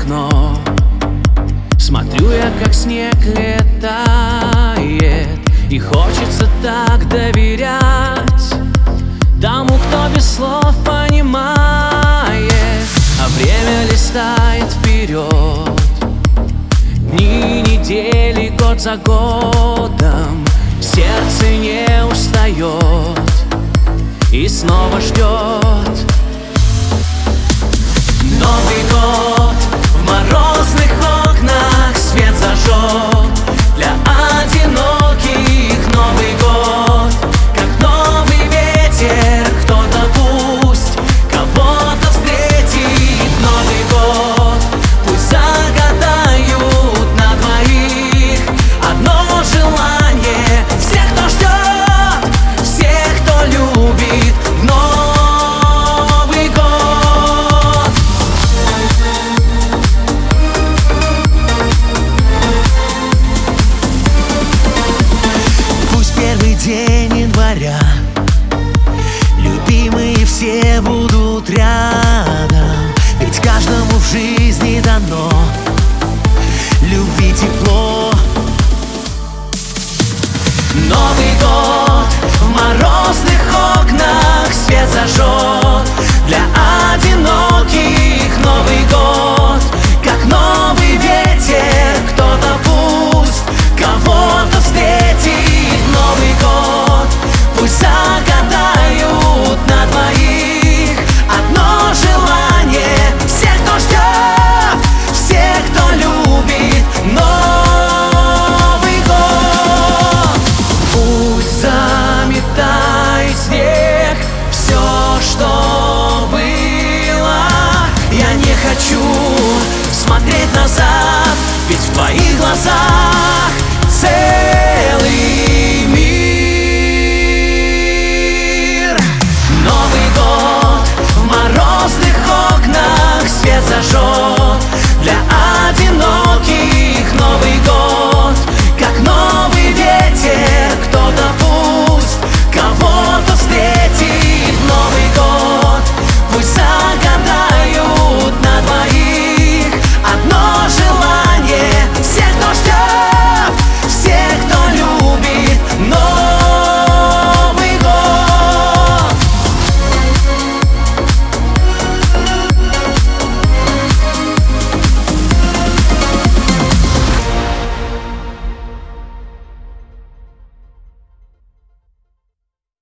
окно. Смотрю я, как снег летает, и хочется так доверять тому, кто без слов понимает. А время листает вперед, дни, недели, год за годом. Сердце не устает и снова ждет. Новый год в морозных окнах свет зажжет. Для одиноких Новый год, как новый ветер, кто-то пусть кого-то встретит. Новый год, пусть загадают на двоих одно желание. Всех, кто ждет, всех, кто любит в Новый год. Пусть первый день января любимые все будут рядом, ведь каждому в жизни дано любви тепло. Новый год в морозных окнах свет зажжет. Для одиноких Новый год, как новый ветер, кто-то пусть кого-то встретит. Новый год, пусть загадают на двоих одно желание. Всех, кто ждет, всех, кто любит Новый год. Пусть заметает снег все, что было. Я не хочу смотреть назад, ведь в твоих глазах целый мир. Новый год в морозных окнах свет зажжет.